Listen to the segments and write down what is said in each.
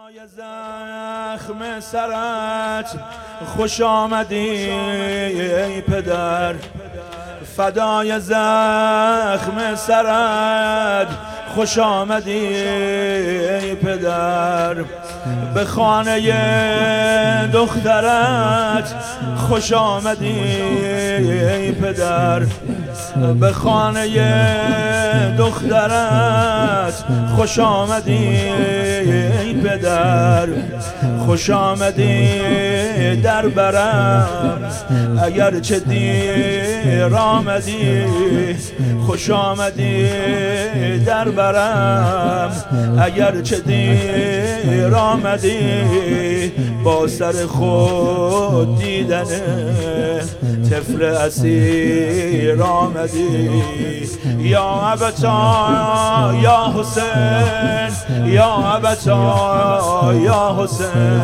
فدای زخم سرت خوش آمدی ای پدر، فدای زخم سرت خوش آمدی ای پدر، به خانه دخترت خوش آمدی ای پدر، به خانه دخترت خوش آمدی ای پدر، خوش آمدی در برم اگر چه دیر آمدی، خوش آمدی در برم اگر چه دیر آمدی، با سر خود دیدن طفل اسیر آمدی. یا ابتا یا حسین، یا ابتا یا حسین،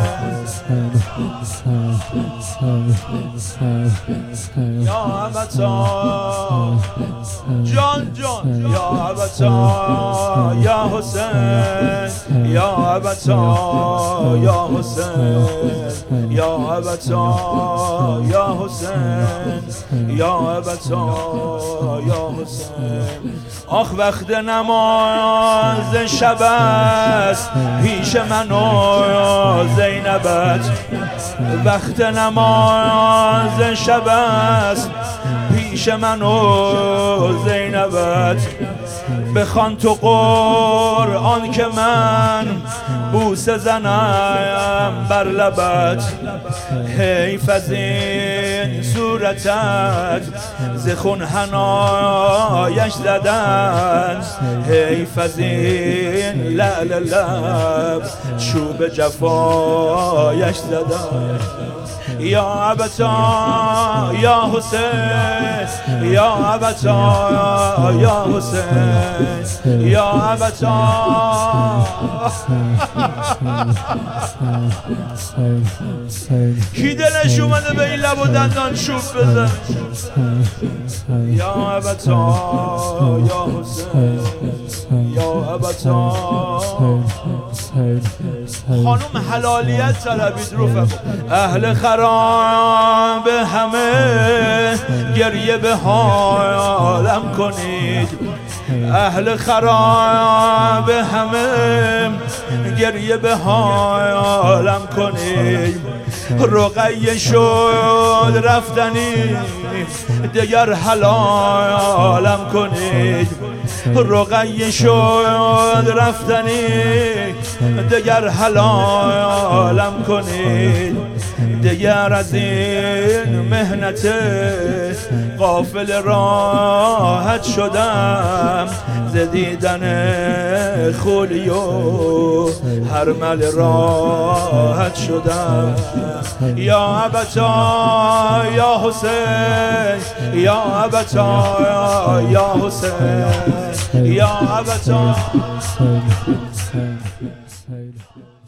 یا ابتا جان جان، یا ابتا یا حسین، یا ابتا یا حسین، یا ابتا یا حسین، یا ابتا یا حسین. آخ وقت نماز شب است پیش من و زینبت، وقت نماز شب است پیش من و زینبت، بخوان تو قرآن که من بوسه زنم بر لبت، حیف از این صورتت ز خون حنایش زدن، حیف از این لعل لب چوب جفایش زدن. یا ابتا یا حسین، یا ابتا یا حسین، یا ابتا. کی دلش اومده به این لب و دندان چوب بزن؟ یا ابتا یا حسین، یا ابتا. خانم حلالیت طلبید رفقا، اهل خراب همه گریه به حالم کنید، اهل خراب همه گریه به حالم کنید، رقیه شد رفتنی دگر حلالم کنید، رقیه شد رفتنی دگر حلالم کنید، دگر از این مهنت غافل راحت شدم، ز دیدن خولی و هرمل راحت شدم. یا ابتا یا حسین، یا ابتا یا حسین، یا ابتا.